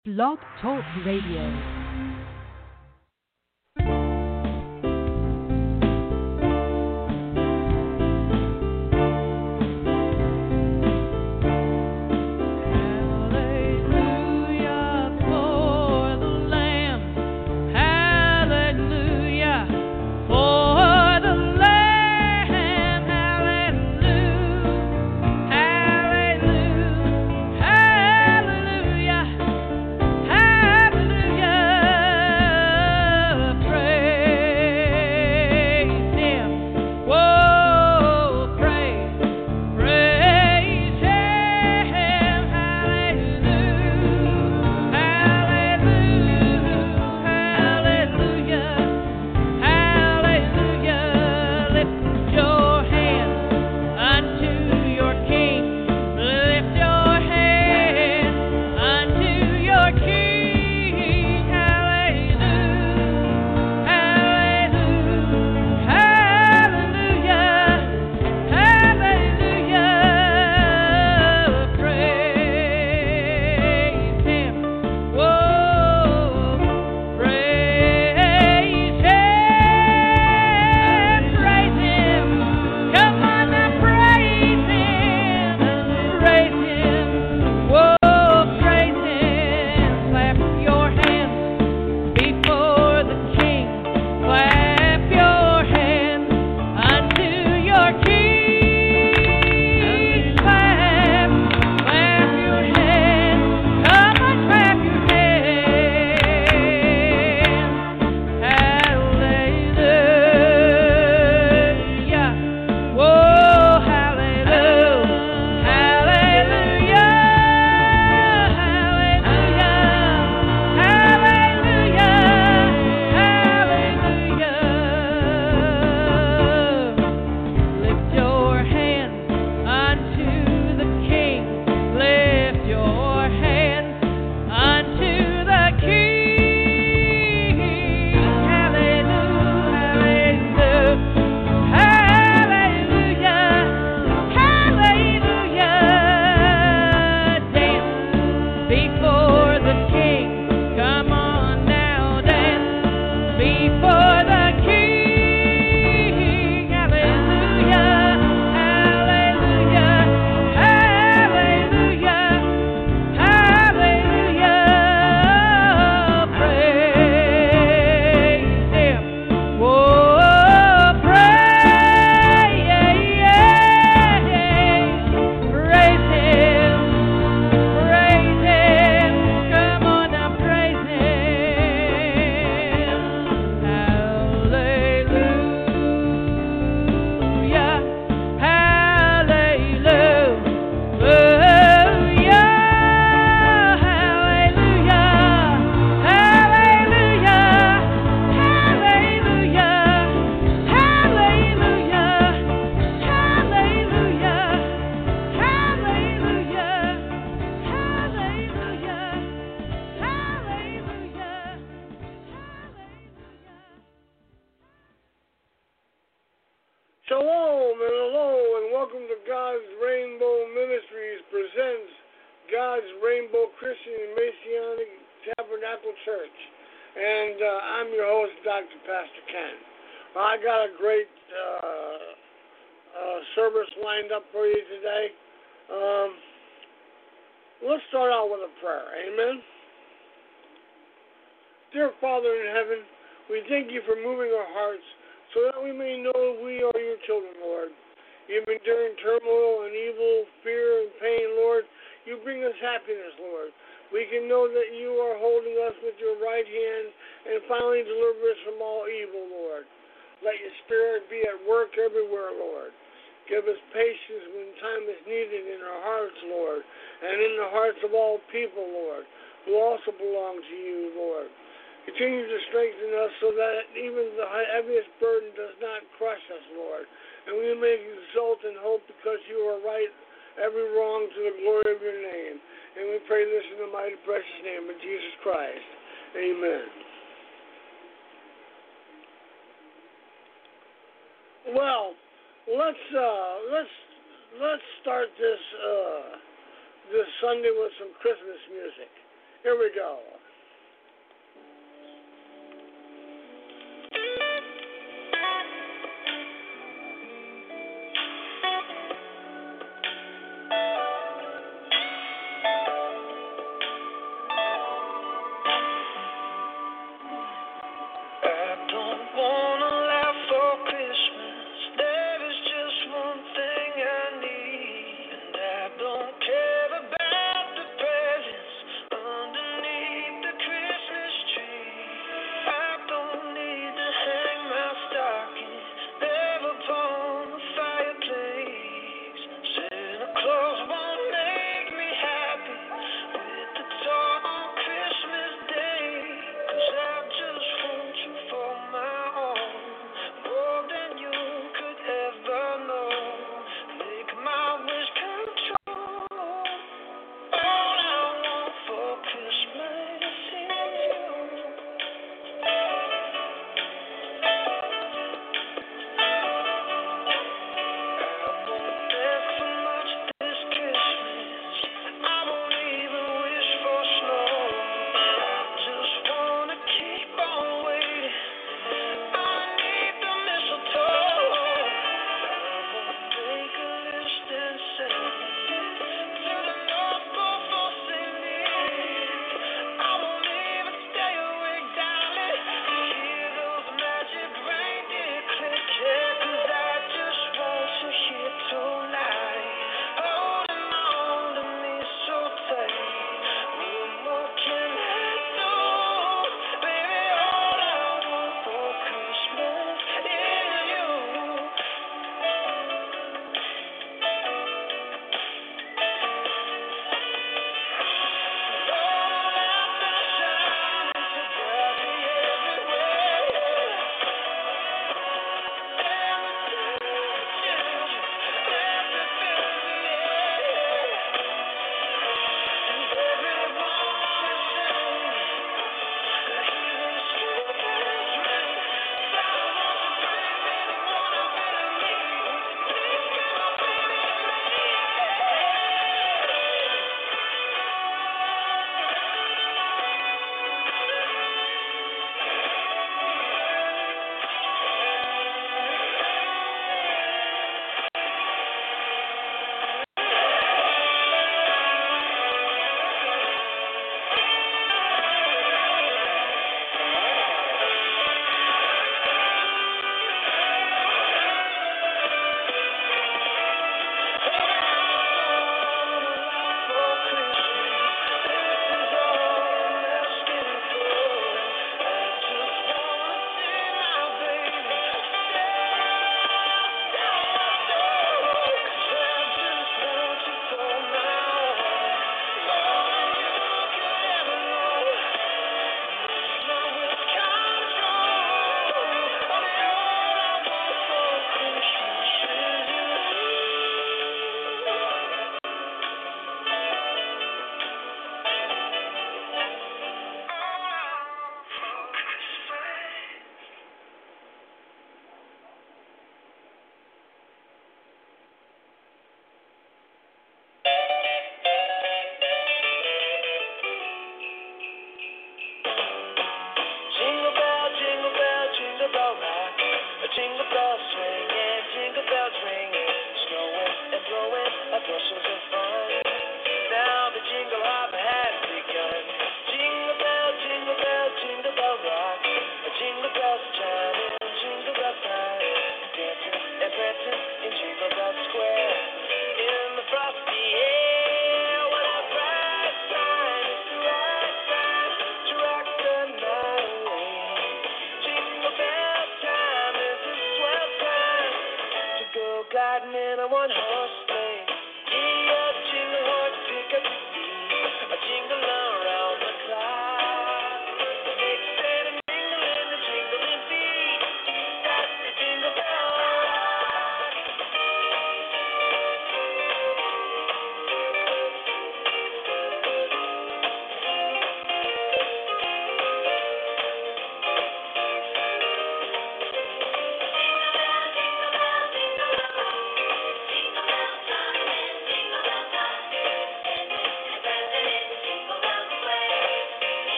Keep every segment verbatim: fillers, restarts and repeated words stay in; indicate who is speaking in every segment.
Speaker 1: Blog Talk Radio.
Speaker 2: Shalom and hello and welcome to God's Rainbow Ministries presents God's Rainbow Christian and Messianic Tabernacle Church. And uh, I'm your host, Doctor Pastor Ken. I got a great uh, uh, service lined up for you today. Um, let's start out with a prayer. Amen. Dear Father in heaven, we thank you for moving our hearts so that we may know we are your children, Lord. Even during turmoil and evil, fear and pain, Lord, you bring us happiness, Lord. We can know that you are holding us with your right hand and finally deliver us from all evil, Lord. Let your Spirit be at work everywhere, Lord. Give us patience when time is needed in our hearts, Lord, and in the hearts of all people, Lord, who also belong to you, Lord. Continue to strengthen us so that even the heaviest burden does not crush us, Lord. And we may exult in hope because you are right, every wrong to the glory of your name. And we pray this in the mighty precious name of Jesus Christ. Amen. Well, let's uh, let's let's start this uh, this Sunday with some Christmas music. Here we go.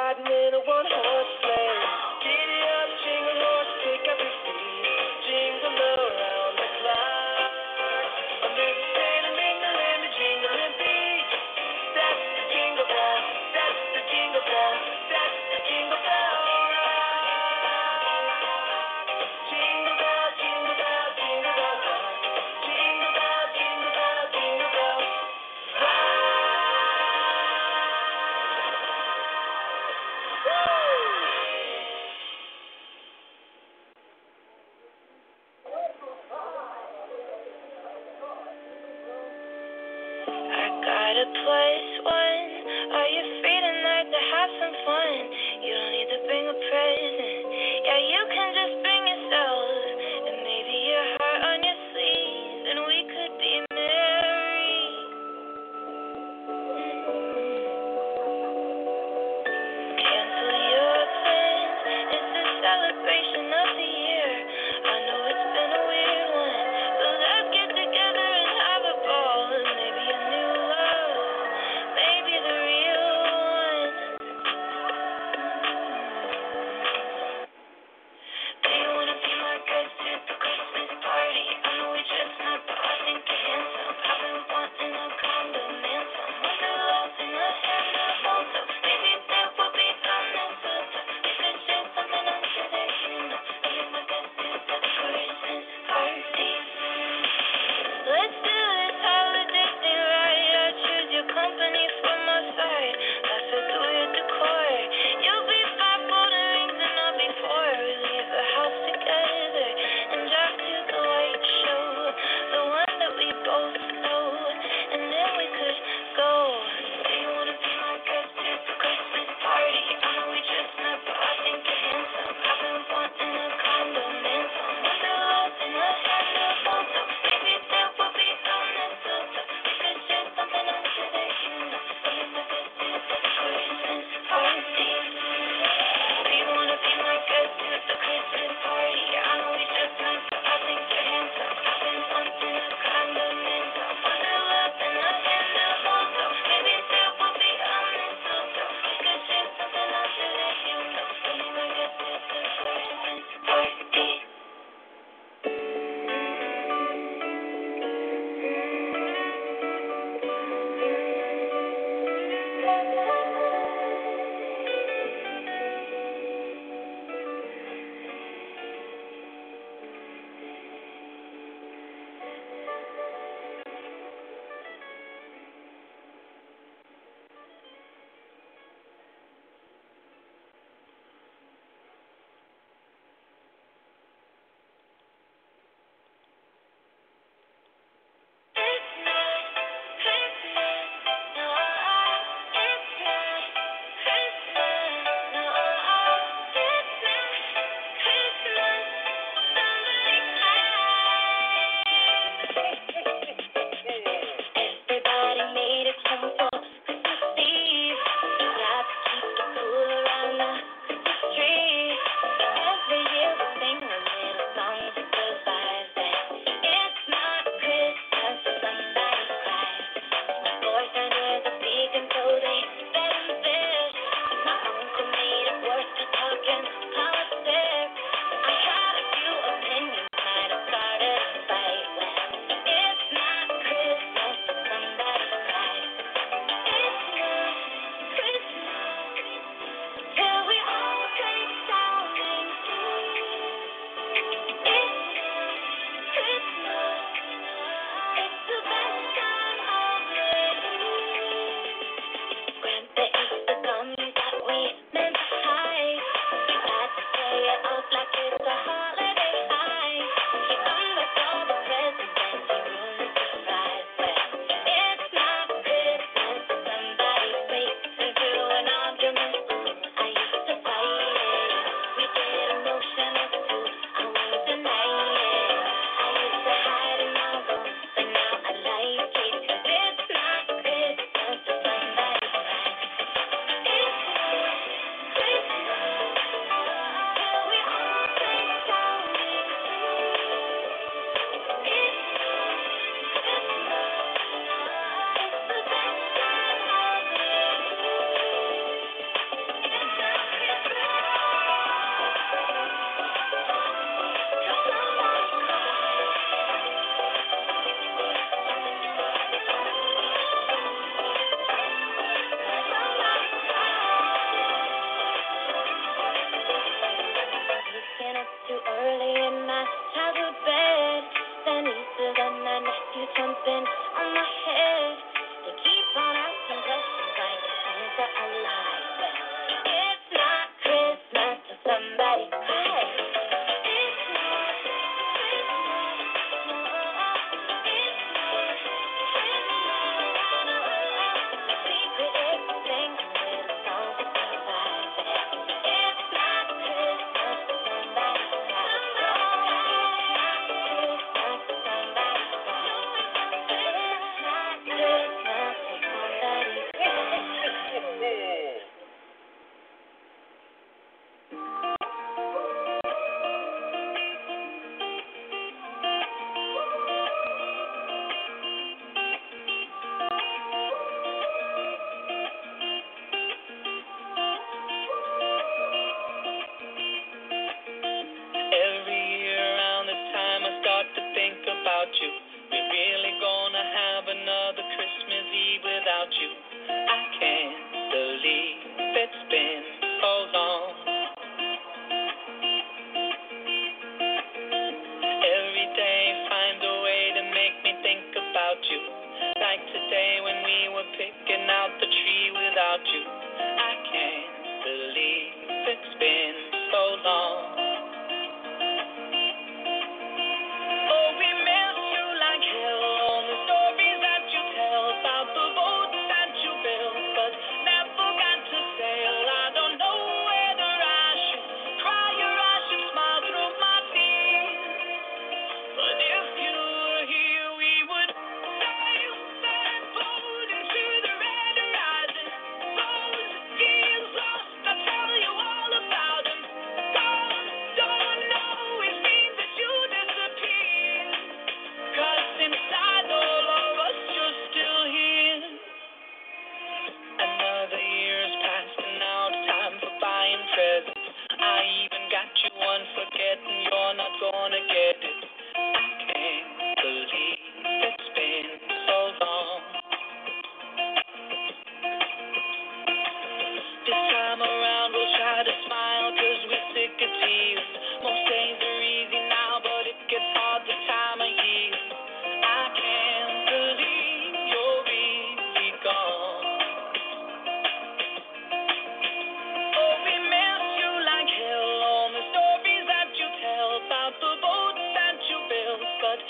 Speaker 3: riding in a one-horse sleigh. Giddy up, jingle horse, pick up your feet. Jingle around the clock. A mixing and mingling, a jingling beat. That's the jingle bell, that's the jingle bell, that's the jingle bell rock. Jingle bell, jingle bell, jingle bell rock. Jingle bell, jingle bell, jingle bell rock. I got a plus one. Are you free tonight to have some fun? You don't need to bring a present. Yeah, you can just bring yourself and maybe your heart on your sleeve, and we could be married. Cancel your plans. It's the celebration of the year. I know it's been a weird one, so let's get together and have a ball. And maybe a new love, maybe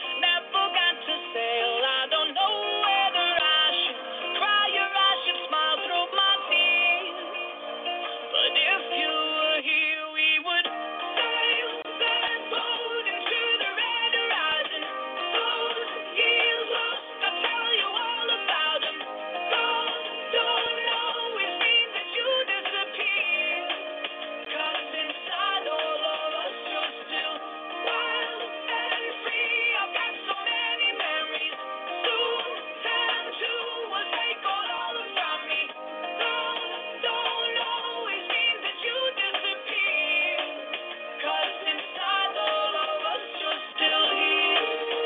Speaker 3: never got to sail. I don't know whether I should cry or I should smile through my tears. But if you were here, we would sail that boat into the red horizon. Those years lost, I'll tell you all about them. Gone don't always mean that you disappear. 'Cause inside all of us, you're still wild and free. I've got so many memories. Soon time to will take all of them from me. Gone don't always mean that you disappear. 'Cause inside all of us, you're still here.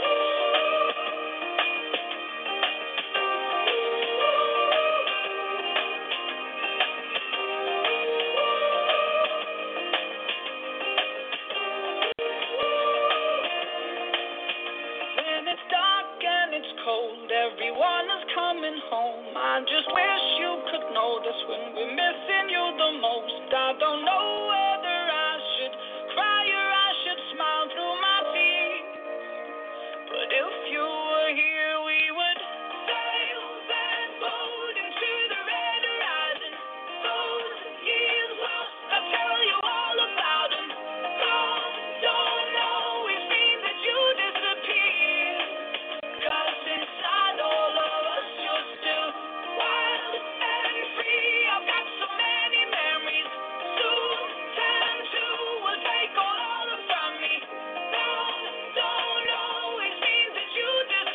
Speaker 3: When it's dark and it's cold, everyone is coming home. I just wish you could know this when we're missing you the most. I don't know whether I should cry or I should smile through my tears. But if you were here, we would sail that boat into the red horizon. Those years lost, I'll tell you all about them. Gone don't always mean that you disappear. 'Cause inside all of us, you're still wild and free. I've got so many memories. Soon time to will take all of them from me. Gone don't always mean that you disappear.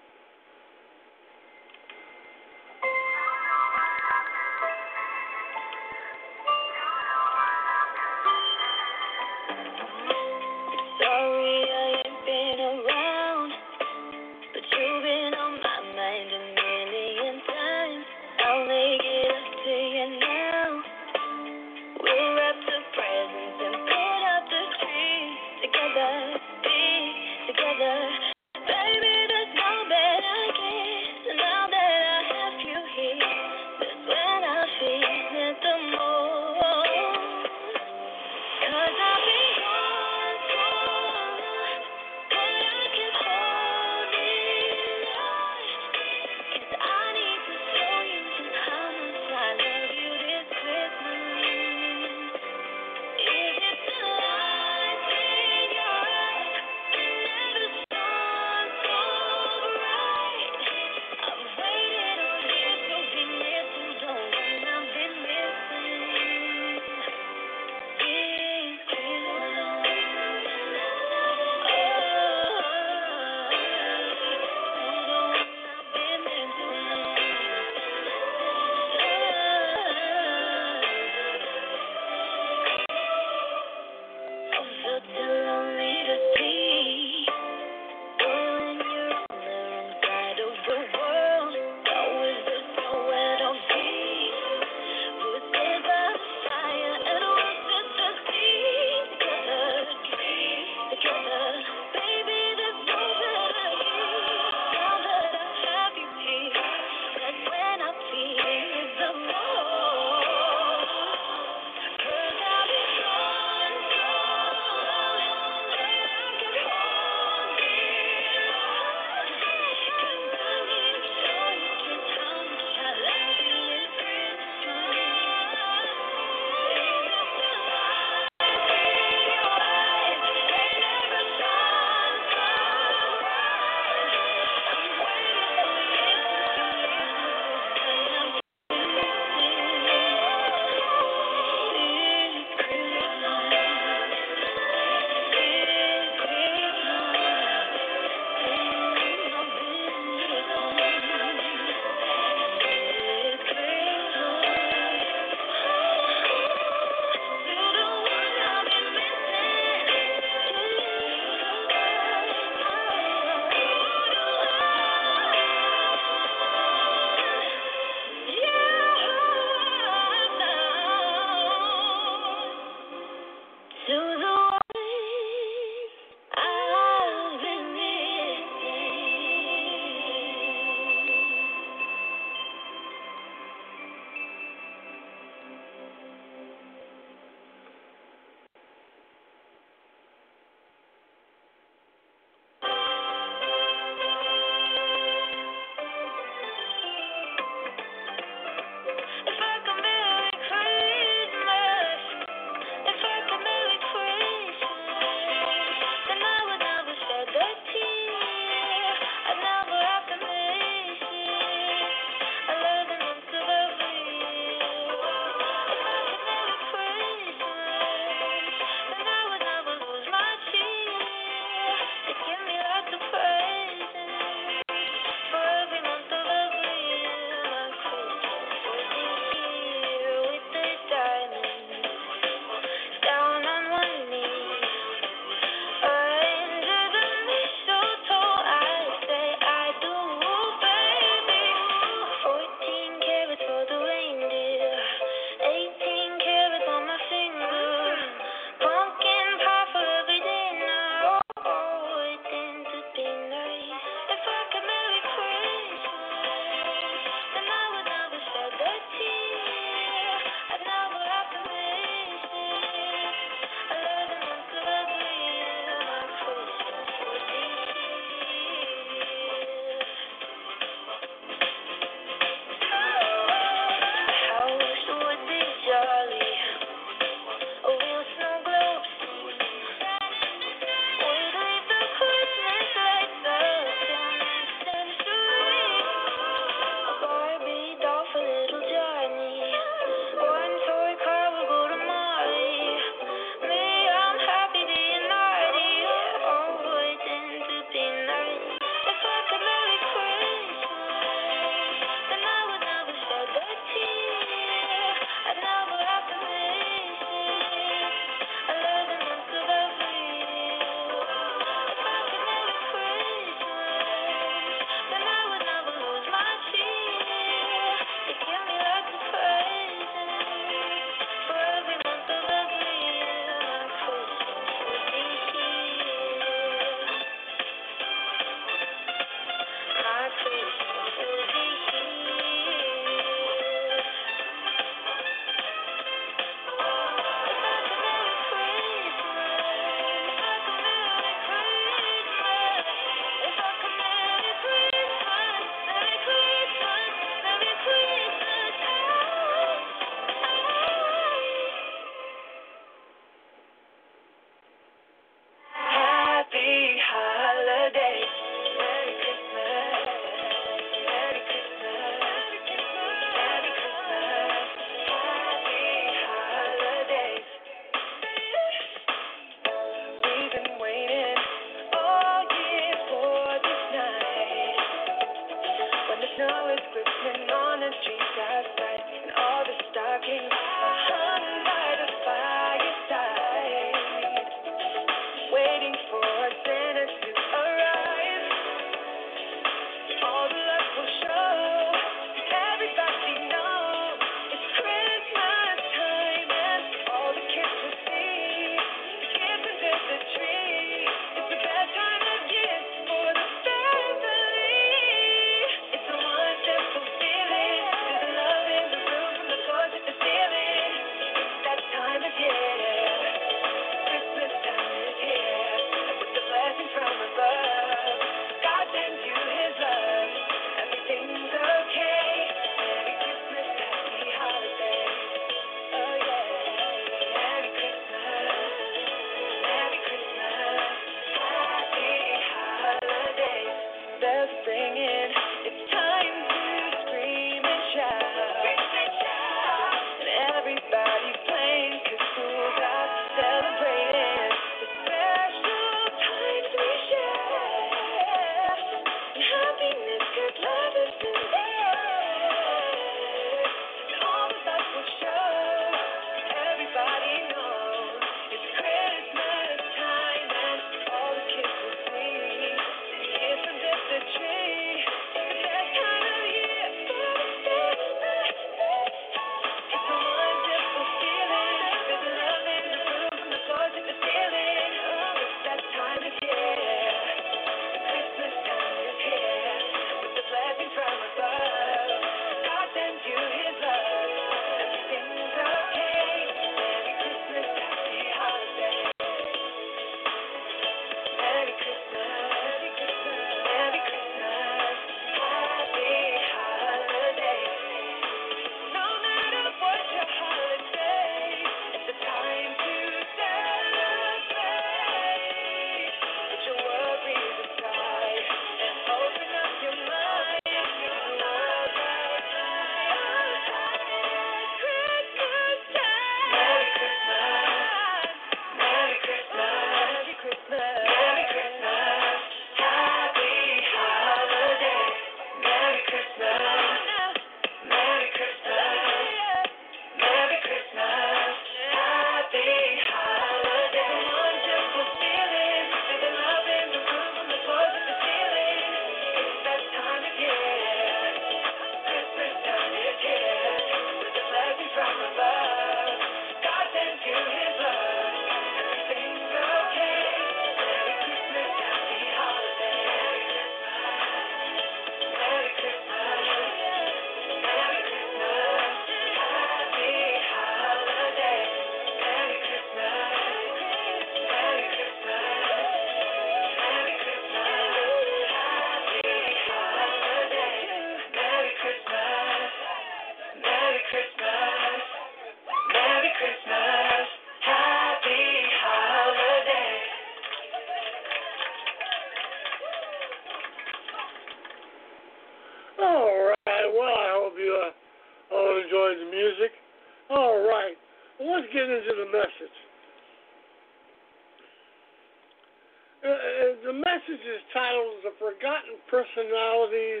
Speaker 2: Personalities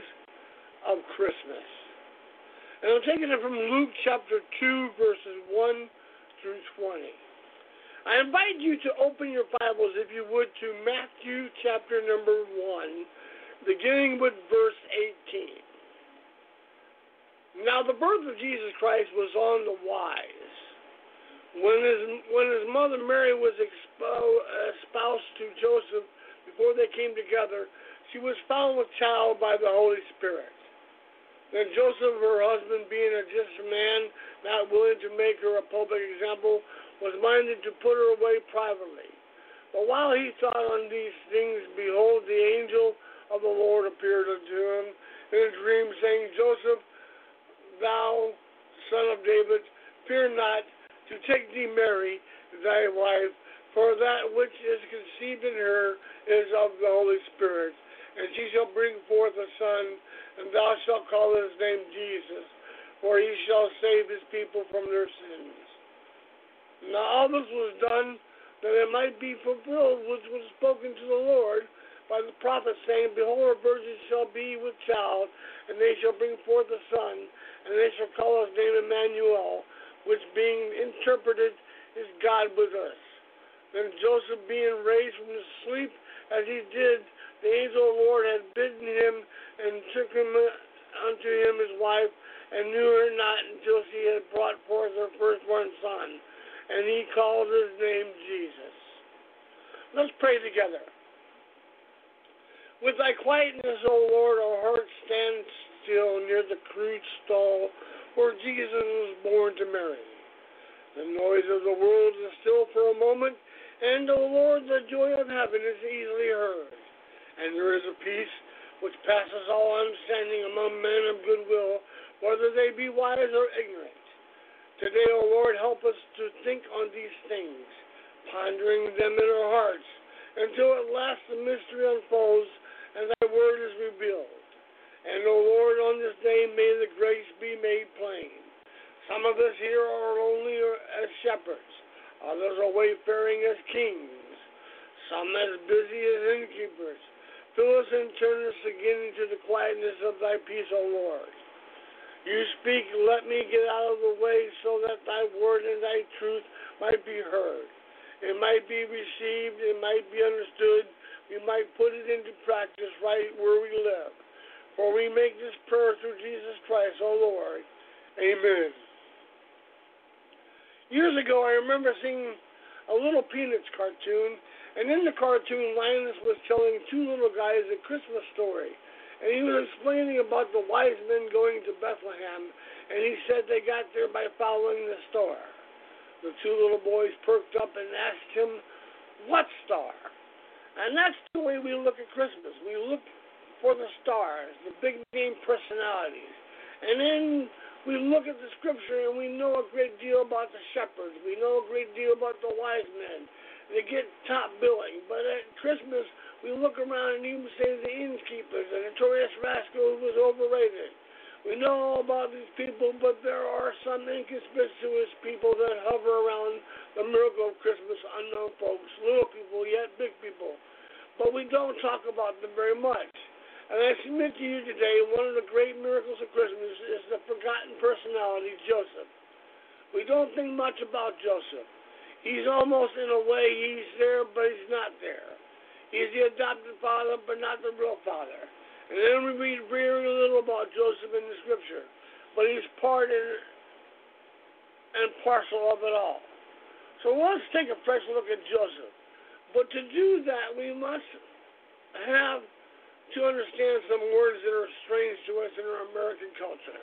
Speaker 2: of Christmas. And I'm taking it from Luke chapter two, verses one through twenty. I invite you to open your Bibles, if you would, to Matthew chapter number one, beginning with verse eighteen. Now, the birth of Jesus Christ was on the wise. When his, when his mother Mary was expo- espoused to Joseph before they came together, she was found with child by the Holy Spirit. Then Joseph, her husband, being a just man, not willing to make her a public example, was minded to put her away privately. But while he thought on these things, behold, the angel of the Lord appeared unto him in a dream, saying, Joseph, thou son of David, fear not to take thee Mary, thy wife, for that which is conceived in her is of the Holy Spirit. And she shall bring forth a son, and thou shalt call his name Jesus, for he shall save his people from their sins. Now all this was done that it might be fulfilled which was spoken to the Lord by the prophet, saying, Behold, a virgin shall be with child, and they shall bring forth a son, and they shall call his name Emmanuel, which being interpreted is God with us. Then Joseph, being raised from his sleep, as he did, the angel of the Lord had bidden him, and took him unto him his wife, and knew her not until she had brought forth her firstborn son. And he called his name Jesus. Let's pray together. With thy quietness, O Lord, our hearts stand still near the crude stall where Jesus was born to Mary. The noise of the world is still for a moment, and, O Lord, the joy of heaven is easily heard. And there is a peace which passes all understanding among men of good will, whether they be wise or ignorant. Today, O Lord, help us to think on these things, pondering them in our hearts, until at last the mystery unfolds and thy word is revealed. And, O Lord, on this day may the grace be made plain. Some of us here are lonely as shepherds, others are wayfaring as kings, some as busy as innkeepers. Fill us and turn us again into the quietness of thy peace, O Lord. You speak, let me get out of the way so that thy word and thy truth might be heard. It might be received, it might be understood, we might put it into practice right where we live. For we make this prayer through Jesus Christ, O Lord. Amen. Years ago, I remember seeing a Little Peanuts cartoon, and in the cartoon, Linus was telling two little guys a Christmas story. And he was explaining about the wise men going to Bethlehem, and he said they got there by following the star. The two little boys perked up and asked him, what star? And that's the way we look at Christmas. We look for the stars, the big name personalities. And then we look at the scripture and we know a great deal about the shepherds. We know a great deal about the wise men. They get top billing. But at Christmas, we look around and even say the innkeepers, the notorious rascal who was overrated. We know all about these people, but there are some inconspicuous people that hover around the miracle of Christmas, unknown folks, little people, yet big people. But we don't talk about them very much. And I submit to you today, one of the great miracles of Christmas is the forgotten personality, Joseph. We don't think much about Joseph. He's almost, in a way, he's there, but he's not there. He's the adopted father, but not the real father. And then we read very little about Joseph in the scripture. But he's part and, and parcel of it all. So let's take a fresh look at Joseph. But to do that, we must have to understand some words that are strange to us in our American culture.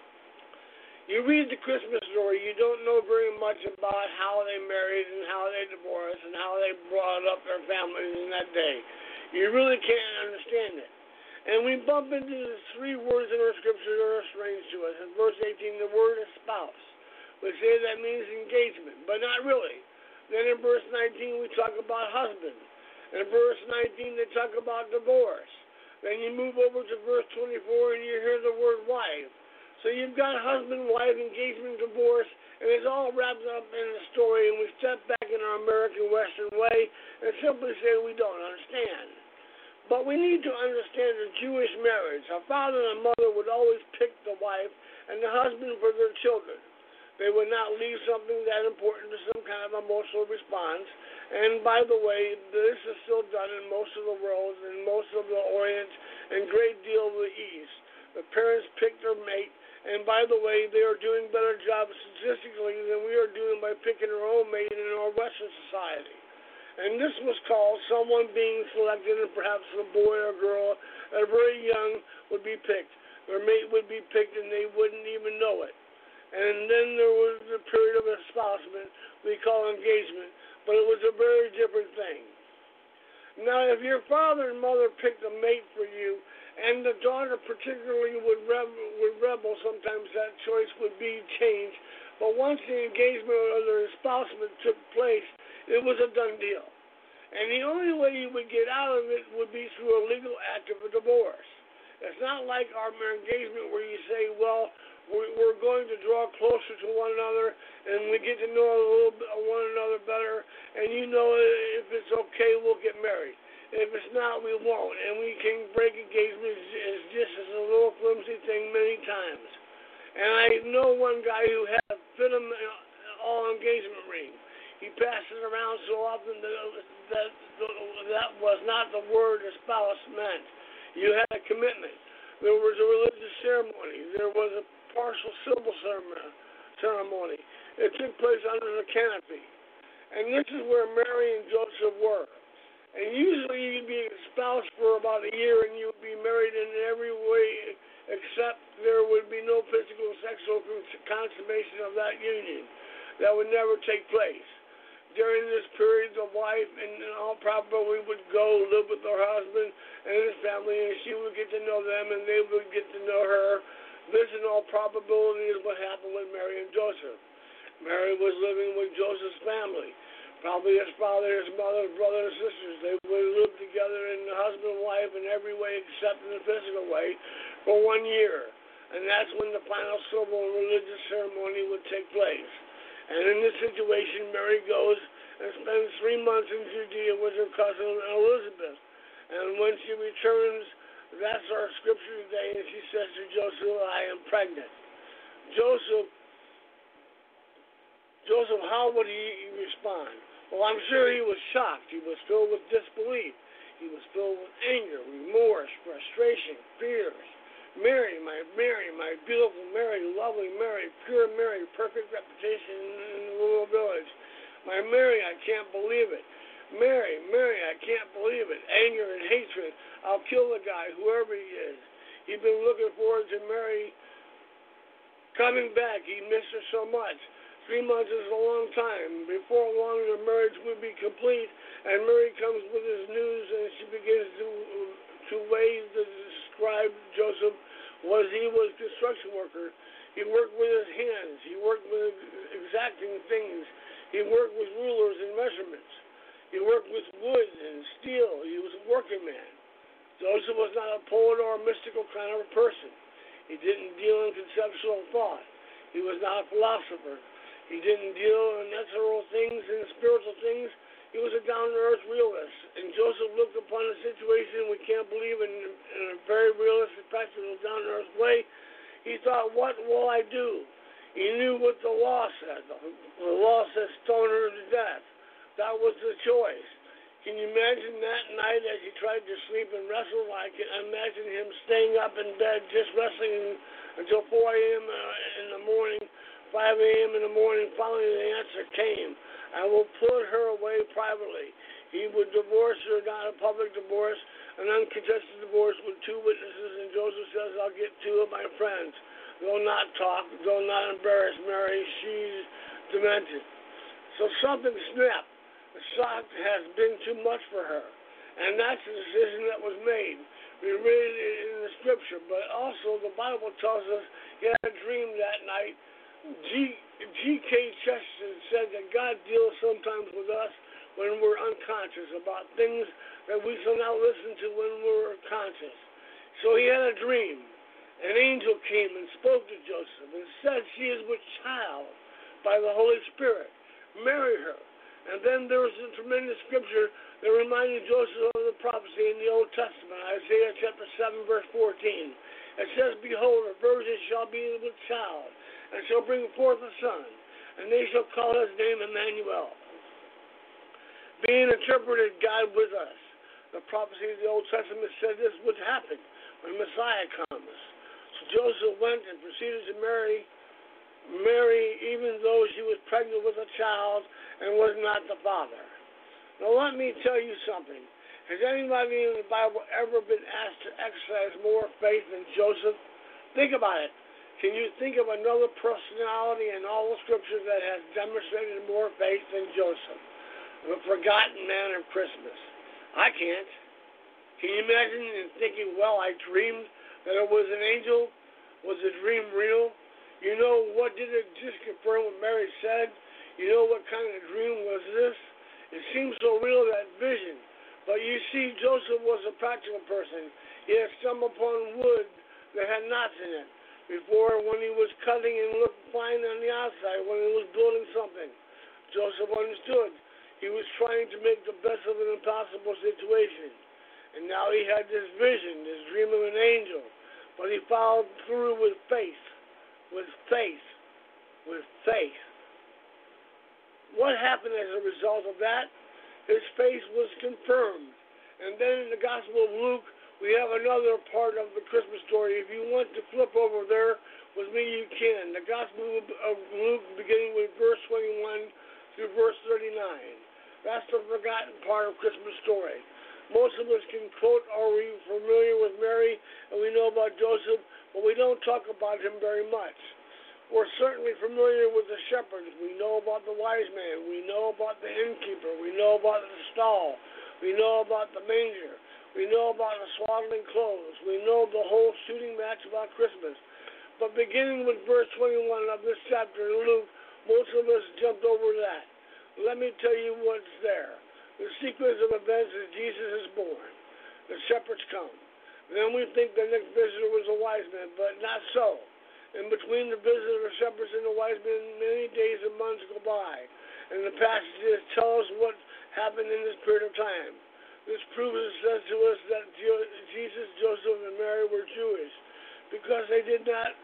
Speaker 2: You read the Christmas story, you don't know very much about how they married and how they divorced and how they brought up their families in that day. You really can't understand it. And we bump into the three words in our scripture that are strange to us. In verse eighteen, the word is spouse. We say that means engagement, but not really. Then in verse nineteen, we talk about husband. In verse nineteen, they talk about divorce. Then you move over to verse twenty-four and you hear the word wife. So you've got husband, wife, engagement, divorce, and it's all wrapped up in a story, and we step back in our American Western way and simply say we don't understand. But we need to understand the Jewish marriage. A father and a mother would always pick the wife and the husband for their children. They would not leave something that important to some kind of emotional response. And by the way, this is still done in most of the world, in most of the Orient, and great deal of the East. The parents pick their mate, And by the way, they are doing a better job statistically than we are doing by picking our own mate in our Western society. And this was called someone being selected, and perhaps a boy or girl that are very young would be picked. Their mate would be picked, and they wouldn't even know it. And then there was a period of espousement we call engagement, but it was a very different thing. Now, if your father and mother picked a mate for you, and the daughter particularly would rebel, would rebel, sometimes that choice would be changed. But once the engagement or the espousement took place, it was a done deal. And the only way you would get out of it would be through a legal act of a divorce. It's not like our engagement where you say, well, we're going to draw closer to one another and we get to know a little bit of one another better, and you know if it's okay, we'll get married. If it's not, we won't. And we can break engagements as just as a little flimsy thing many times. And I know one guy who had a fit him all engagement ring. He passed it around so often that that, that was not the word a spouse meant. You had a commitment. There was a religious ceremony. There was a partial civil ceremony. It took place under the canopy. And this is where Mary and Joseph were. And usually you'd be espoused for about a year and you'd be married in every way except there would be no physical sexual consummation of that union. That would never take place. During this period, the wife, and in all probability, would go live with her husband and his family, and she would get to know them, and they would get to know her. This, in all probability, is what happened with Mary and Joseph. Mary was living with Joseph's family, probably his father, his mother, his brother, and sisters. They would live together in the husband and wife in every way except in the physical way for one year. And that's when the final civil and religious ceremony would take place. And in this situation, Mary goes and spends three months in Judea with her cousin Elizabeth. And when she returns, that's our scripture today, and she says to Joseph, I am pregnant. Joseph, Joseph, how would he respond? Well, I'm sure he was shocked. He was filled with disbelief. He was filled with anger, remorse, frustration, fears. Mary, my Mary, my beautiful Mary, lovely Mary, pure Mary, perfect reputation in the little village. My Mary, I can't believe it. Mary, Mary, I can't believe it. Anger and hatred. I'll kill the guy, whoever he is. He'd been looking forward to Mary coming back. He missed her so much. Three months is a long time. Before long, the marriage would be complete, and Mary comes with his news, and she begins to to ways to describe Joseph was he was a construction worker. He worked with his hands. He worked with exacting things. He worked with rulers and measurements. He worked with wood and steel. He was a working man. Joseph was not a poet or a mystical kind of a person. He didn't deal in conceptual thought. He was not a philosopher. He didn't deal in natural things and spiritual things. He was a down-to-earth realist. And Joseph looked upon the situation we can't believe in, in a very realistic, practical, down-to-earth way. He thought, what will I do? He knew what the law said. The law says stone her to death. That was the choice. Can you imagine that night as he tried to sleep and wrestle? I can imagine him staying up in bed just wrestling until four a.m. in the morning, five a.m. in the morning. Finally, the answer came. I will put her away privately. He would divorce her, not a public divorce, an uncontested divorce with two witnesses, and Joseph says, I'll get two of my friends. They'll not talk. They'll not embarrass Mary. She's demented. So something snapped. The shock has been too much for her. And that's the decision that was made. We read it in the scripture, but also the Bible tells us he had a dream that night. G. G.K. Chesterton said that God deals sometimes with us when we're unconscious about things that we shall not listen to when we're conscious. So he had a dream. An angel came and spoke to Joseph and said, she is with child by the Holy Spirit. Marry her. And then there was a tremendous scripture that reminded Joseph of the prophecy in the Old Testament, Isaiah chapter seven, verse fourteen. It says, behold, a virgin shall be with child, and shall bring forth a son, and they shall call his name Emmanuel. Being interpreted, God with us. The prophecy of the Old Testament said this would happen when Messiah comes. So Joseph went and proceeded to marry Mary, even though she was pregnant with a child and was not the father. Now let me tell you something. Has anybody in the Bible ever been asked to exercise more faith than Joseph? Think about it. Can you think of another personality in all the scriptures that has demonstrated more faith than Joseph, the forgotten man of Christmas? I can't. Can you imagine and thinking, well, I dreamed that it was an angel? Was the dream real? You know, what did it just confirm what Mary said? You know what kind of dream was this? It seems so real, that vision. But you see, Joseph was a practical person. He had stumbled upon wood that had knots in it before, when he was cutting and looked fine on the outside, when he was building something. Joseph understood. He was trying to make the best of an impossible situation. And now he had this vision, this dream of an angel. But he followed through with faith, with faith, with faith. What happened as a result of that? His faith was confirmed. And then in the Gospel of Luke, we have another part of the Christmas story. If you want to flip over there with me, you can. The Gospel of Luke, beginning with verse twenty-one through verse thirty-nine. That's the forgotten part of Christmas story. Most of us can quote, are we familiar with Mary, and we know about Joseph, but we don't talk about him very much. We're certainly familiar with the shepherds. We know about the wise man. We know about the innkeeper. We know about the stall. We know about the manger. We know about the swaddling clothes. We know the whole shooting match about Christmas. But beginning with verse twenty-one of this chapter in Luke, most of us jumped over that. Let me tell you what's there. The sequence of events is Jesus is born. The shepherds come. Then we think the next visitor was a wise man, but not so. In between the visit of the shepherds and the wise men, many days and months go by. And the passages tell us what happened in this period of time. This proves and says to us that Jesus, Joseph, and Mary were Jewish, because they did not,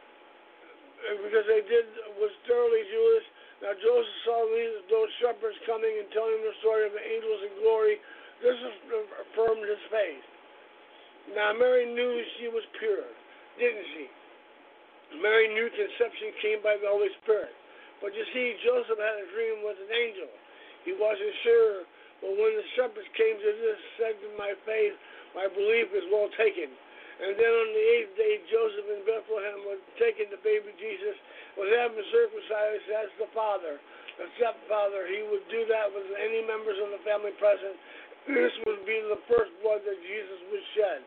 Speaker 2: because they did was thoroughly Jewish. Now Joseph saw these, those shepherds coming and telling the story of the angels in glory. This affirmed his faith. Now Mary knew she was pure, didn't she? Mary knew conception came by the Holy Spirit. But you see, Joseph had a dream with an angel. He wasn't sure. But when the shepherds came to this, said to my faith, my belief is well taken. And then on the eighth day, Joseph in Bethlehem was taking the baby Jesus, was having circumcised as the father, the stepfather. He would do that with any members of the family present. This would be the first blood that Jesus would shed.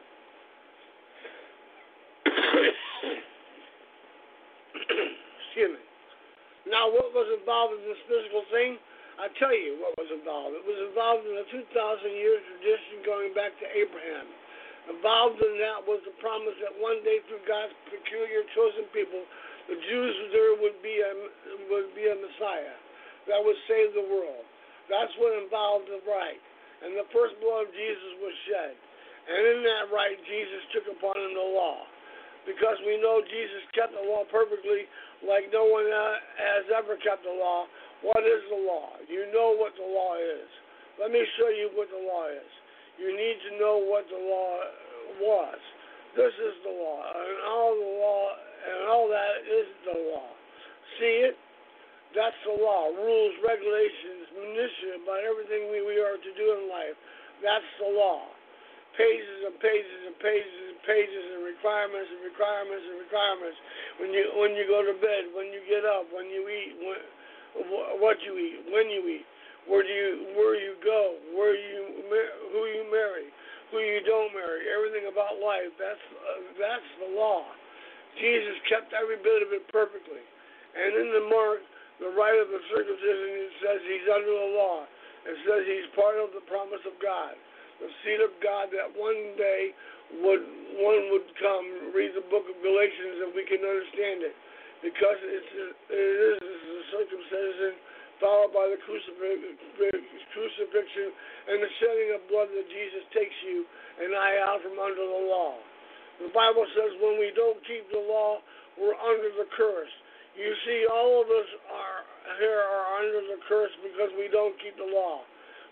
Speaker 2: Excuse me. Now, what was involved in this physical thing? I'll tell you what was involved. It was involved in a two thousand year tradition going back to Abraham. Involved in that was the promise that one day, through God's peculiar chosen people, the Jews there would be a, would be a Messiah that would save the world. That's what involved the rite. And the first blood of Jesus was shed. And in that rite, Jesus took upon him the law. Because we know Jesus kept the law perfectly, like no one has ever kept the law. What is the law? You know what the law is. Let me show you what the law is. You need to know what the law was. This is the law, and all the law, and all that is the law. See it? That's the law. Rules, regulations, minutiae about everything we, we are to do in life. That's the law. Pages and pages and pages and pages and requirements and requirements and requirements. When you when you go to bed, when you get up, when you eat, when, what you eat, when you eat, where do you where you go, where you who you marry, who you don't marry, everything about life. That's uh, that's the law. Jesus kept every bit of it perfectly. And in the mark, the rite of the circumcision, it says he's under the law. It says he's part of the promise of God. The seed of God that one day would one would come. Read the book of Galatians and we can understand it, because it's it is the circumcision followed by the crucifix, crucifixion and the shedding of blood that Jesus takes you and I out from under the law. The Bible says when we don't keep the law, we're under the curse. You see, all of us are here are under the curse because we don't keep the law.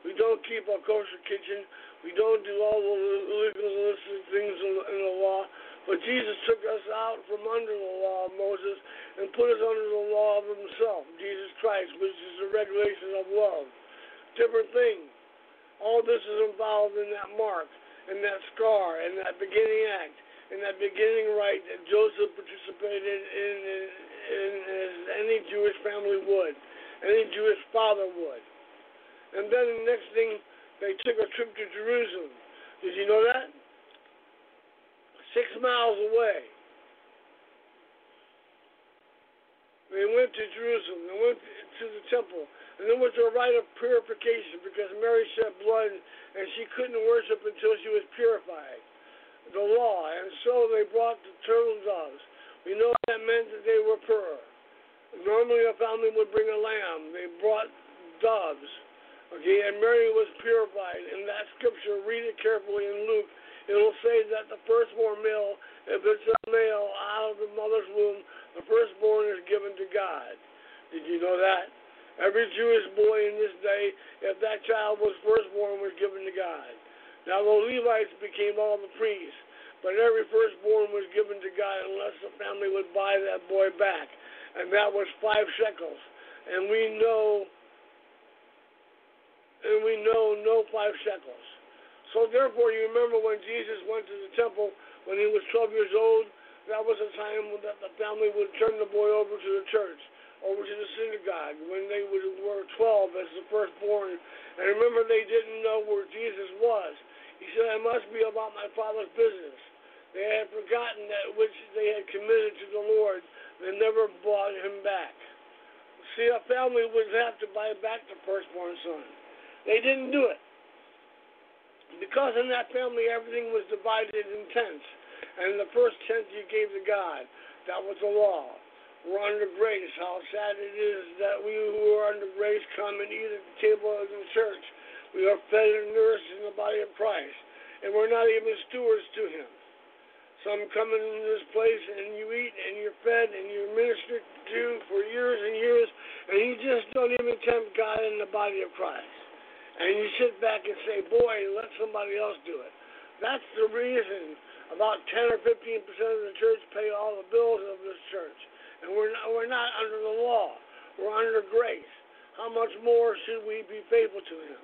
Speaker 2: We don't keep a kosher kitchen. We don't do all the legalistic things in the, in the law. But Jesus took us out from under the law of Moses and put us under the law of himself, Jesus Christ, which is the regulation of love. Different thing. All this is involved in that mark, in that scar, in that beginning act, in that beginning rite that Joseph participated in, in, in as any Jewish family would, any Jewish father would. And then the next thing, they took a trip to Jerusalem. Did you know that? Six miles away. They went to Jerusalem. They went to the temple. And there was a rite of purification because Mary shed blood and she couldn't worship until she was purified. The law. And so they brought the turtle doves. We know that meant that they were pure. Normally a family would bring a lamb. They brought doves. Okay, and Mary was purified. In that scripture, read it carefully in Luke. It will say that the firstborn male, if it's a male out of the mother's womb, the firstborn is given to God. Did you know that? Every Jewish boy in this day, if that child was firstborn, was given to God. Now the Levites became all the priests, but every firstborn was given to God unless the family would buy that boy back. And that was five shekels. And we know, and we know no five shekels. So therefore, you remember when Jesus went to the temple when he was twelve years old, that was a time that the family would turn the boy over to the church, over to the synagogue, when they were twelve as the firstborn. And remember, they didn't know where Jesus was. He said, I must be about my Father's business. They had forgotten that which they had committed to the Lord. They never brought him back. See, a family would have to buy back the firstborn son. They didn't do it. Because in that family, everything was divided in tenths. And the first tenth you gave to God. That was the law. We're under grace. How sad it is that we who are under grace come and eat at the table of the church. We are fed and nourished in the body of Christ. And we're not even stewards to him. Some come into this place and you eat and you're fed and you're ministered to for years and years. And you just don't even tempt God in the body of Christ. And you sit back and say, boy, let somebody else do it. That's the reason about ten or fifteen percent of the church pay all the bills of this church. And we're not, we're not under the law. We're under grace. How much more should we be faithful to him?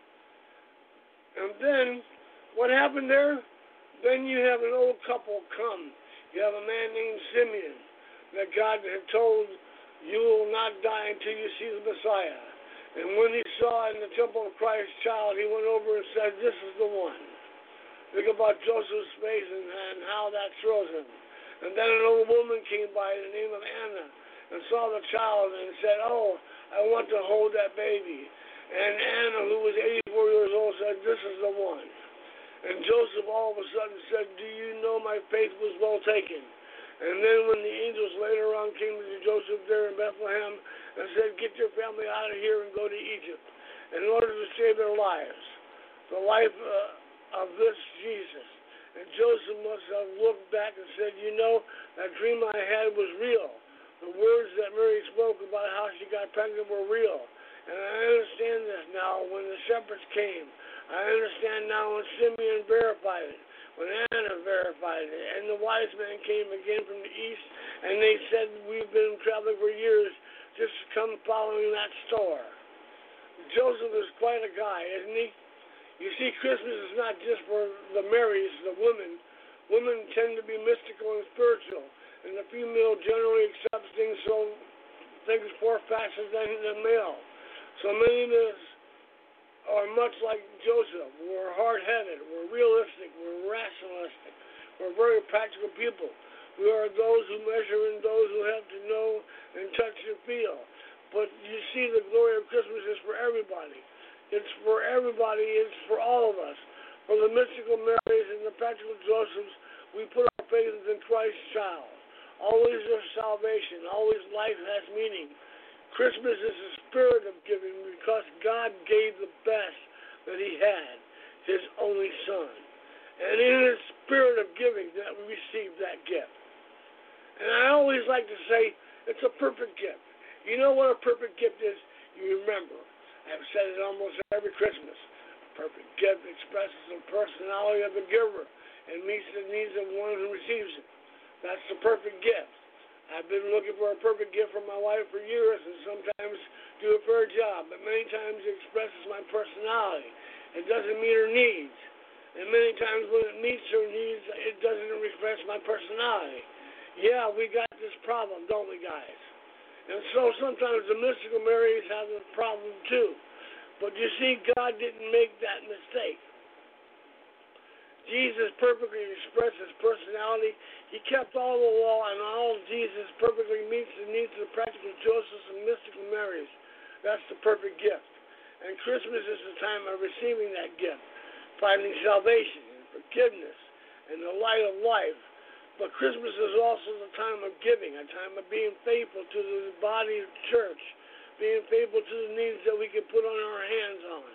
Speaker 2: And then, what happened there? Then you have an old couple come. You have a man named Simeon that God had told, you will not die until you see the Messiah. And when he saw in the temple of Christ's child, he went over and said, this is the one. Think about Joseph's face and, and how that thrills him. And then an old woman came by the name of Anna and saw the child and said, oh, I want to hold that baby. And Anna, who was eighty-four years old, said, this is the one. And Joseph all of a sudden said, do you know my faith was well taken? And then when the angels later on came to Joseph there in Bethlehem and said, get your family out of here and go to Egypt in order to save their lives, the life uh, of this Jesus. And Joseph must have looked back and said, you know, that dream I had was real. The words that Mary spoke about how she got pregnant were real. And I understand this now when the shepherds came. I understand now when Simeon verified it, when Anna verified it, and the wise men came again from the east, and they said, we've been traveling for years just to come following that star. Joseph is quite a guy, isn't he? You see, Christmas is not just for the Marys, the women. Women tend to be mystical and spiritual, and the female generally accepts things so things far faster than the male. So many of us are much like Joseph. We're hard-headed, we're realistic, we're rationalistic, we're very practical people. We are those who measure and those who have to know and touch and feel. But you see, the glory of Christmas is for everybody. It's for everybody. It's for all of us. For the mystical Marys and the practical Josephs, we put our faith in Christ's child. Always there's salvation. Always life has meaning. Christmas is the spirit of giving because God gave the best that he had, his only son. And in his spirit of giving that we receive that gift. And I always like to say it's a perfect gift. You know what a perfect gift is? You remember. I've said it almost every Christmas. A perfect gift expresses the personality of the giver and meets the needs of one who receives it. That's the perfect gift. I've been looking for a perfect gift for my wife for years and sometimes do a fair job, but many times it expresses my personality. It doesn't meet her needs. And many times when it meets her needs, it doesn't express my personality. Yeah, we got this problem, don't we, guys? And so sometimes the mystical Marys have a problem too. But you see, God didn't make that mistake. Jesus perfectly expressed his personality. He kept all the law, and all of Jesus perfectly meets the needs of the practical Josephs and mystical Marys. That's the perfect gift. And Christmas is the time of receiving that gift, finding salvation and forgiveness and the light of life. But Christmas is also the time of giving, a time of being faithful to the body of the church, being faithful to the needs that we can put on our hands on.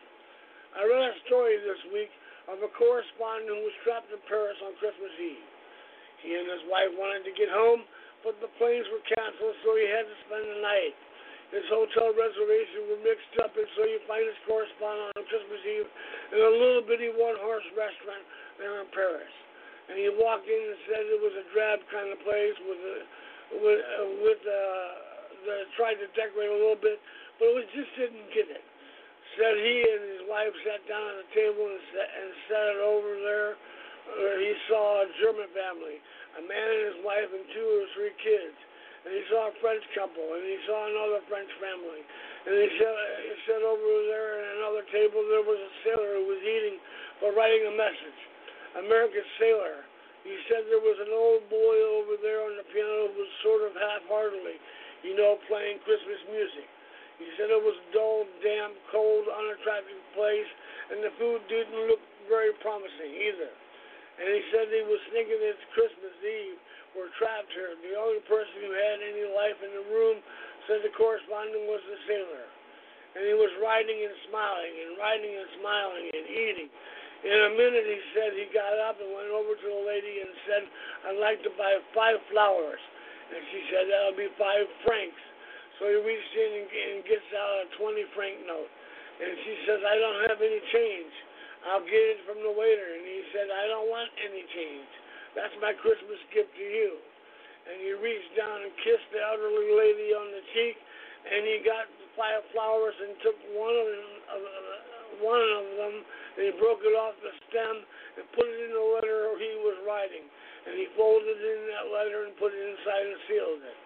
Speaker 2: I read a story this week of a correspondent who was trapped in Paris on Christmas Eve. He and his wife wanted to get home, but the planes were canceled, so he had to spend the night. His hotel reservations were mixed up, and so you find his correspondent on Christmas Eve in a little bitty one-horse restaurant there in Paris. And he walked in and said it was a drab kind of place with a, with uh, with uh, the, tried to decorate a little bit, but it just didn't get it. Said he and his wife sat down at the table and sat, and sat it over there. Uh, he saw a German family, a man and his wife and two or three kids. And he saw a French couple, and he saw another French family. And he said, he said over there at another table there was a sailor who was eating or writing a message. American sailor. He said there was an old boy over there on the piano who was sort of half-heartedly, you know, playing Christmas music. He said it was a dull, damp, cold, unattractive place, and the food didn't look very promising either. And he said he was thinking it's Christmas Eve. We're trapped here. The only person who had any life in the room, said the correspondent, was the sailor. And he was writing and smiling, and writing and smiling, and eating. In a minute, he said he got up and went over to the lady and said, I'd like to buy five flowers. And she said, that'll be five francs. So he reached in and, and gets out a twenty franc note. And she says, I don't have any change. I'll get it from the waiter. And he said, I don't want any change. That's my Christmas gift to you. And he reached down and kissed the elderly lady on the cheek, and he got five flowers and took one of them, uh, one of them, and he broke it off the stem and put it in the letter he was writing. And he folded it in that letter and put it inside and sealed it.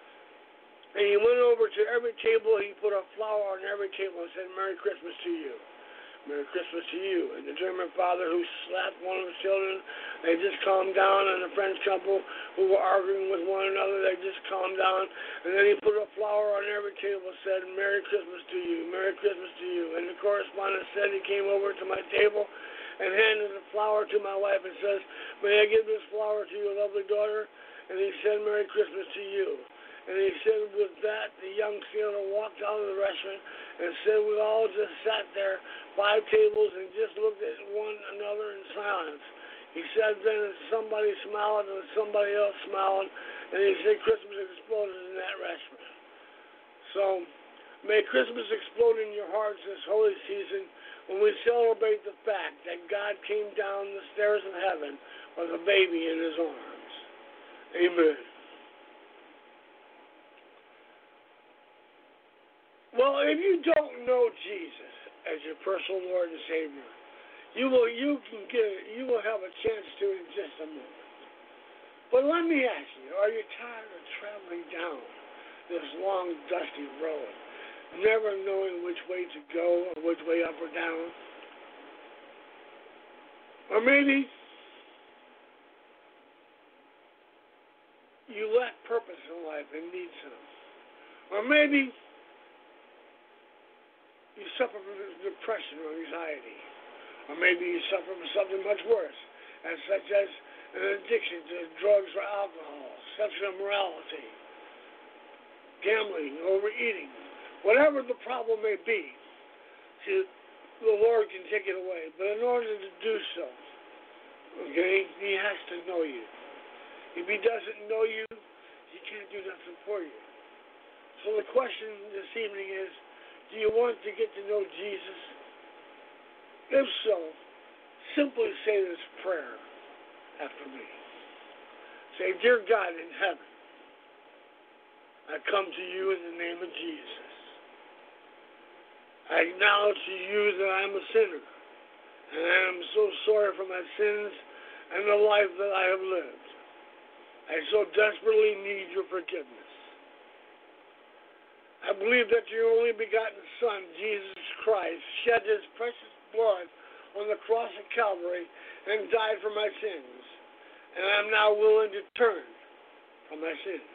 Speaker 2: And he went over to every table. He put a flower on every table and said, Merry Christmas to you. Merry Christmas to you. And the German father who slapped one of the children, they just calmed down. And the French couple who were arguing with one another, they just calmed down. And then he put a flower on every table and said, Merry Christmas to you. Merry Christmas to you. And the correspondent said he came over to my table and handed the flower to my wife and says, may I give this flower to your lovely daughter? And he said, Merry Christmas to you. And he said with that, the young sailor walked out of the restaurant and said we all just sat there, five tables, and just looked at one another in silence. He said then somebody smiled and somebody else smiled, and he said Christmas exploded in that restaurant. So may Christmas explode in your hearts this holy season when we celebrate the fact that God came down the stairs of heaven with a baby in his arms. Amen. Well, if you don't know Jesus as your personal Lord and Savior, you will you can get you will have a chance to in just a moment. But let me ask you, are you tired of traveling down this long, dusty road, never knowing which way to go or which way up or down? Or maybe you lack purpose in life and need some. Or maybe you suffer from depression or anxiety. Or maybe you suffer from something much worse, as such as an addiction to drugs or alcohol, sexual immorality, gambling, overeating. Whatever the problem may be, see, the Lord can take it away. But in order to do so, okay, he has to know you. If he doesn't know you, he can't do nothing for you. So the question this evening is, do Do you want to get to know Jesus? If so, simply say this prayer after me. Say, Dear God in heaven, I come to you in the name of Jesus. I acknowledge to you that I'm a sinner, and I am so sorry for my sins and the life that I have lived. I so desperately need your forgiveness. I believe that your only begotten Son, Jesus Christ, shed his precious blood on the cross of Calvary and died for my sins, and I'm now willing to turn from my sins.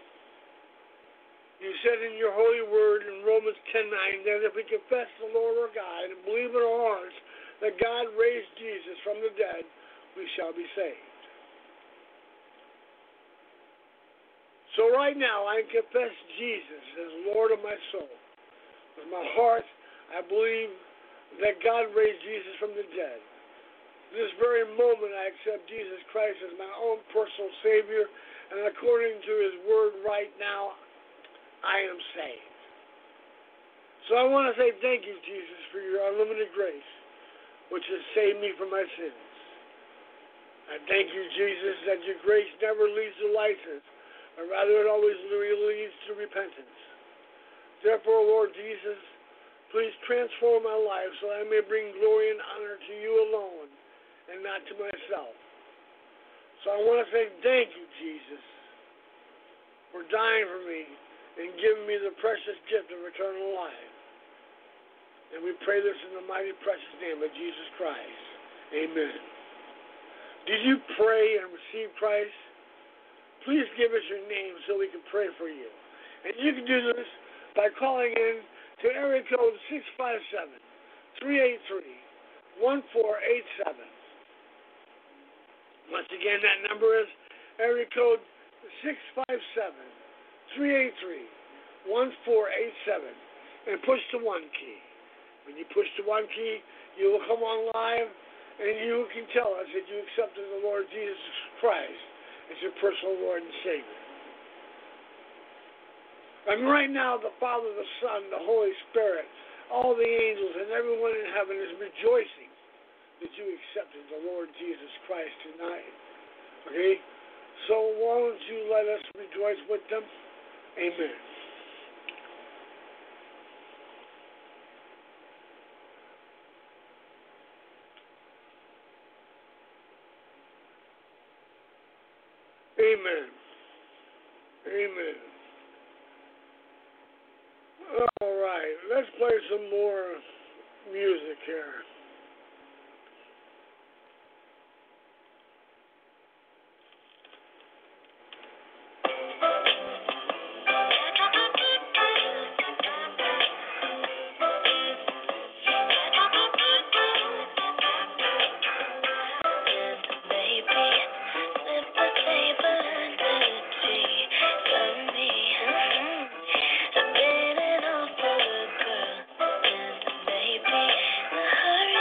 Speaker 2: You said in your holy word in Romans ten nine that if we confess the Lord our God and believe in our hearts that God raised Jesus from the dead, we shall be saved. So right now, I confess Jesus as Lord of my soul. With my heart, I believe that God raised Jesus from the dead. This very moment, I accept Jesus Christ as my own personal Savior, and according to his word right now, I am saved. So I want to say thank you, Jesus, for your unlimited grace, which has saved me from my sins. I thank you, Jesus, that your grace never leads to license, but rather it always leads to repentance. Therefore, Lord Jesus, please transform my life so I may bring glory and honor to you alone and not to myself. So I want to say thank you, Jesus, for dying for me and giving me the precious gift of eternal life. And we pray this in the mighty precious name of Jesus Christ. Amen. Did you pray and receive Christ? Please give us your name so we can pray for you. And you can do this by calling in to area code six five seven, three eight three, one four eight seven. Once again, that number is area code six five seven, three eight three, one four eight seven. And push the one key. When you push the one key, you will come on live and you can tell us that you accepted the Lord Jesus Christ as your personal Lord and Savior. And right now, the Father, the Son, the Holy Spirit, all the angels, and everyone in heaven is rejoicing that you accepted the Lord Jesus Christ tonight. Okay? So why don't you let us rejoice with them? Amen. Amen. Amen. All right, let's play some more music here.
Speaker 3: Heart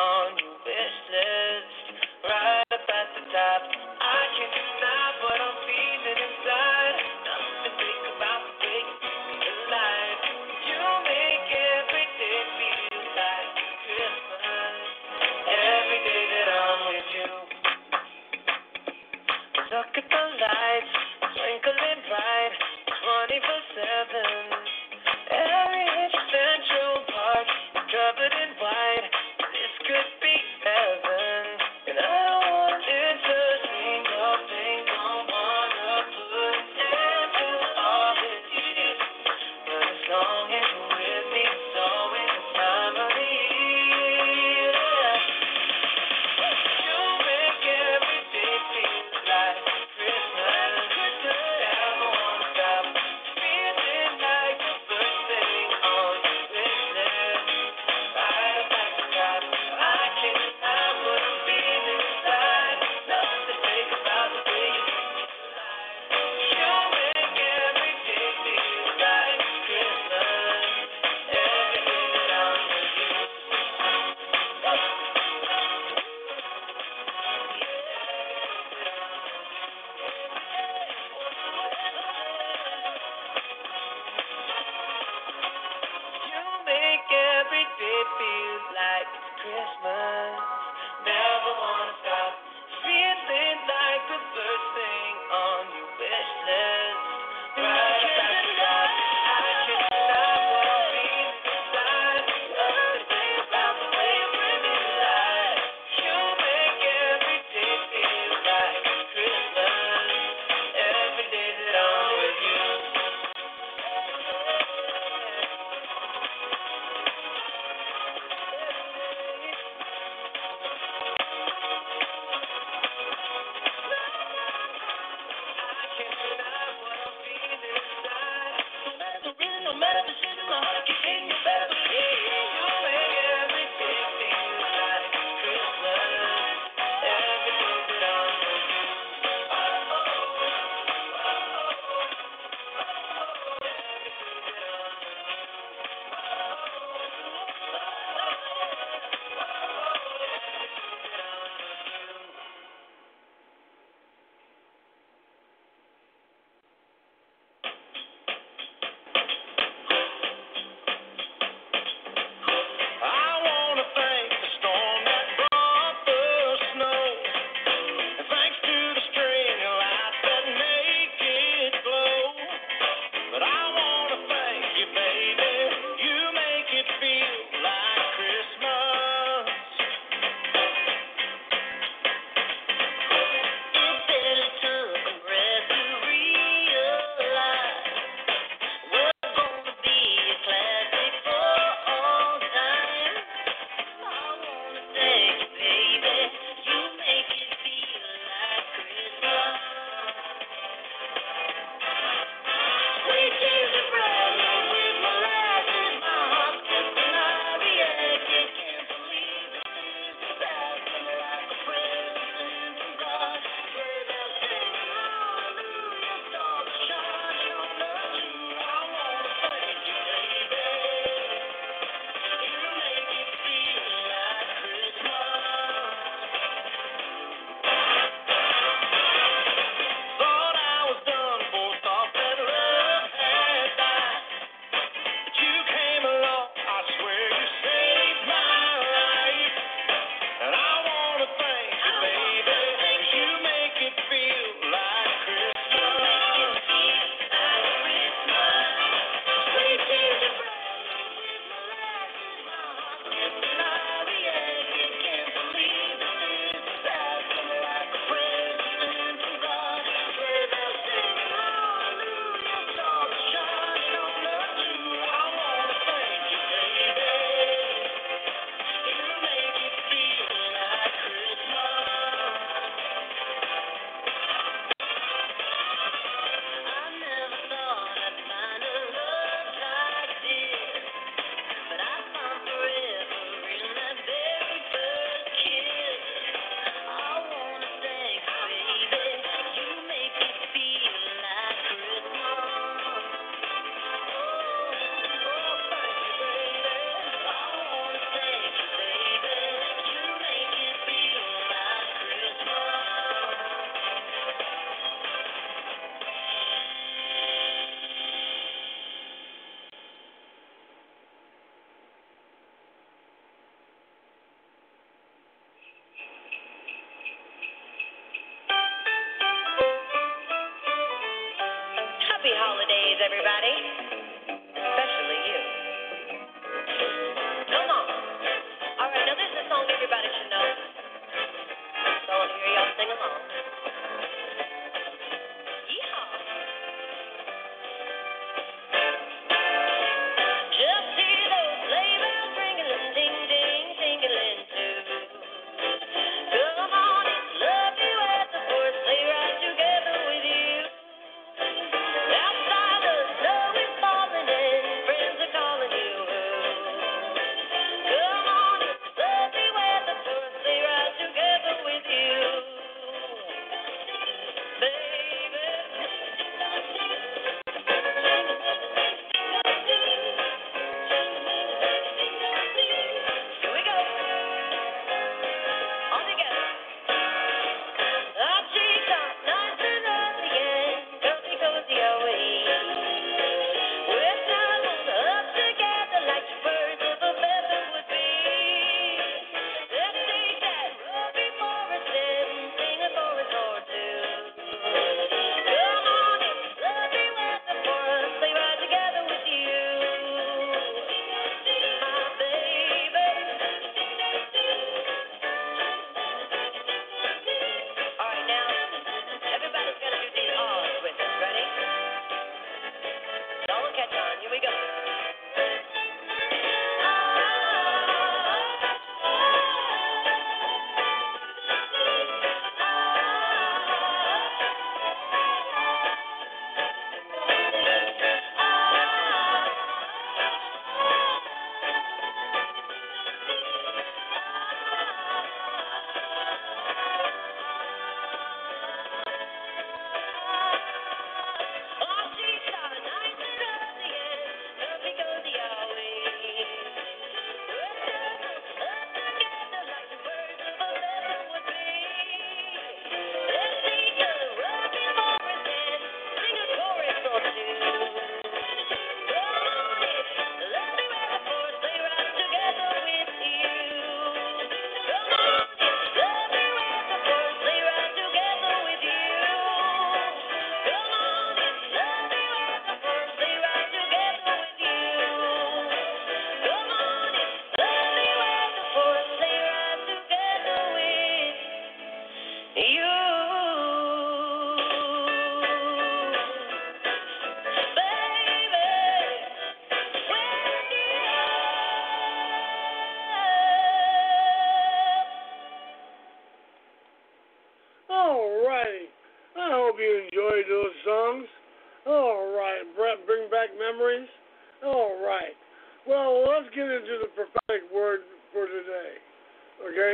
Speaker 3: on your wish list, right up at the top. I can't deny what I'm feeling inside. Nothing to think about the way you bring me alive. You make every day feel like Christmas. Every day that I'm with you. Look at the lights, twinkling bright, twenty-four seven. Every inch Central Park, covered in white. This could be along. Yeehaw. Just hear those sleigh bells ringling, ding ding, tingling too. Come on, it's lovely weather for a sleigh ride together with you. Outside the snow is falling and friends are calling you. Come on, it's lovely weather for a sleigh ride together with you, baby. Here we go, all together. Our cheeks are nice and rosy and cozy, cozy are we. We're snuggled up together like two birds of a feather would be. Let's take that rosy forest and sing a chorus or two. Come on, it's lovely weather for a sleigh ride together with you, my baby. All right, now, everybody's got to do these ahs with us. Ready? Y'all will catch on. Here we go. Our cheeks are nice and rosy and cozy, cozy are we. We're snuggled up together like the birds of a feather would be. Let's take a rosy forest and sing a chorus or two. Come on, it's lovely weather for a sleigh ride together with you. Come on, it's lovely weather for a sleigh ride together with you. Come on, it's lovely weather for a sleigh ride together with you. Come on, it's lovely weather for a sleigh ride together with you.
Speaker 2: All righty. I hope you enjoyed those songs. All right, Brett, bring back memories. All right. Well, let's get into the prophetic word for today. Okay?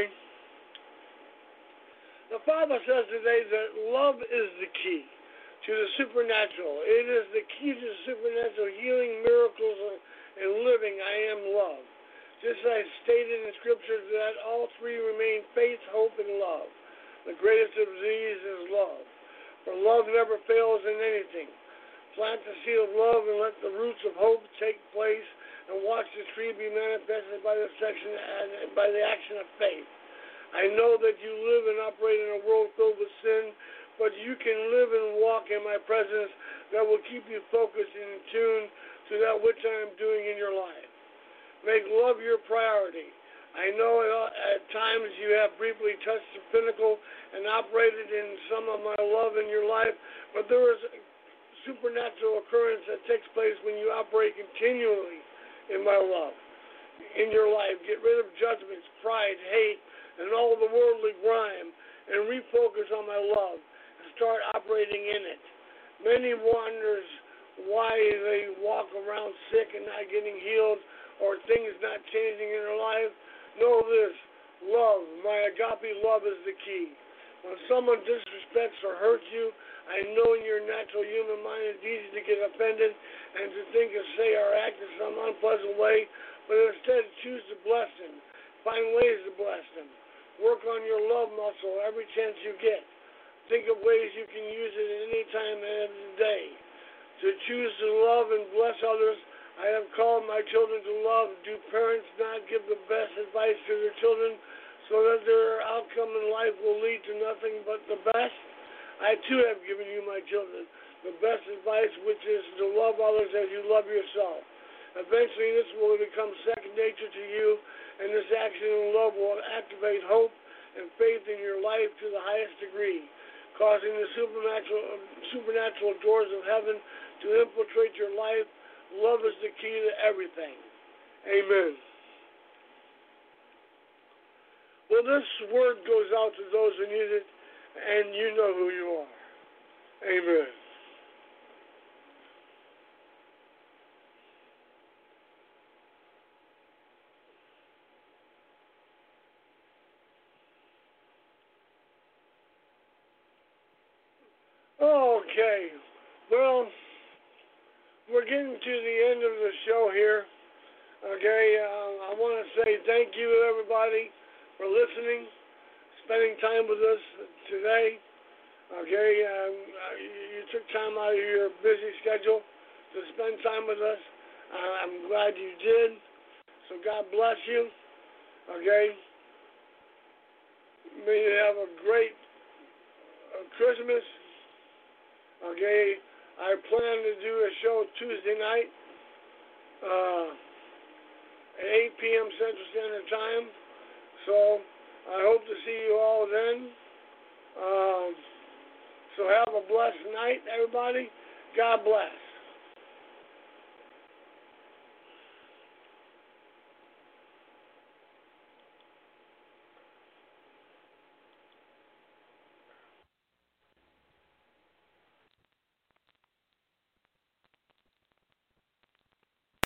Speaker 2: The Father says today that love is the key to the supernatural. It is the key to the supernatural healing, miracles, and living. I am love. Just as stated in Scripture that all three remain faith, hope, and love. The greatest of these is love. For love never fails in anything. Plant the seed of love and let the roots of hope take place, and watch the tree be manifested by the section and by the action of faith. I know that you live and operate in a world filled with sin, but you can live and walk in my presence that will keep you focused and in tune to that which I am doing in your life. Make love your priority. I know at times you have briefly touched the pinnacle and operated in some of my love in your life, but there is a supernatural occurrence that takes place when you operate continually in my love in your life. Get rid of judgments, pride, hate, and all the worldly grime, and refocus on my love and start operating in it. Many wonders why they walk around sick and not getting healed, or things not changing in their life. Know this, love, my agape love is the key. When someone disrespects or hurts you, I know in your natural human mind it's easy to get offended and to think or say or act in some unpleasant way, but instead choose to bless them. Find ways to bless them. Work on your love muscle every chance you get. Think of ways you can use it at any time of the day. To choose to love and bless others, I have called my children to love. Do parents not give the best advice to their children so that their outcome in life will lead to nothing but the best? I too have given you, my children, the best advice, which is to love others as you love yourself. Eventually this will become second nature to you, and this action in love will activate hope and faith in your life to the highest degree, causing the supernatural, supernatural doors of heaven to infiltrate your life. Love is the key to everything. Amen. Well, this word goes out to those who need it, and you know who you are. Amen. Okay. Well, we're getting to the end of the show here. Okay. Uh, I want to say thank you to everybody for listening, spending time with us today. Okay, um, you took time out of your busy schedule to spend time with us. Uh, I'm glad you did. So God bless you. Okay. May you have a great uh, Christmas. Okay. I plan to do a show Tuesday night uh, at eight p.m. Central Standard Time. So I hope to see you all then. Um, so have a blessed night, everybody. God bless.